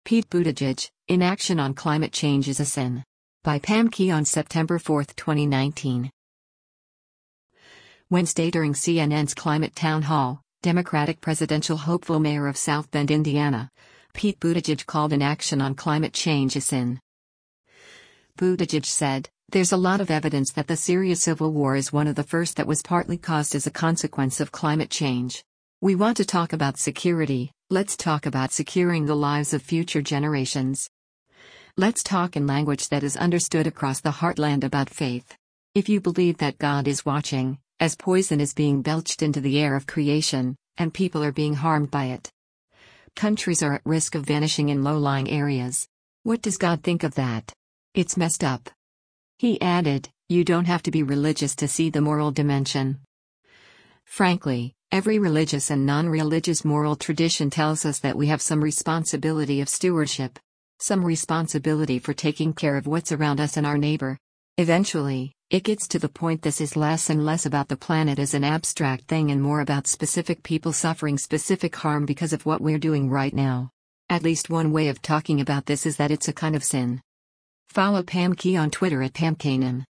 Pete Buttigieg, Inaction on Climate Change is a Sin. By Pam Key on September 4, 2019. Wednesday during CNN's Climate Town Hall, Democratic presidential hopeful mayor of South Bend, Indiana, Pete Buttigieg called inaction on climate change a sin. Buttigieg said, "There's a lot of evidence that the Syria civil war is one of the first that was partly caused as a consequence of climate change. We want to talk about security, let's talk about securing the lives of future generations. Let's talk in language that is understood across the heartland about faith. If you believe that God is watching, as poison is being belched into the air of creation, and people are being harmed by it. Countries are at risk of vanishing in low-lying areas. What does God think of that? It's messed up." He added, "You don't have to be religious to see the moral dimension. Frankly, every religious and non-religious moral tradition tells us that we have some responsibility of stewardship. Some responsibility for taking care of what's around us and our neighbor. Eventually, it gets to the point this is less and less about the planet as an abstract thing and more about specific people suffering specific harm because of what we're doing right now. At least one way of talking about this is that it's a kind of sin." Follow Pam Key on Twitter at PamKanan.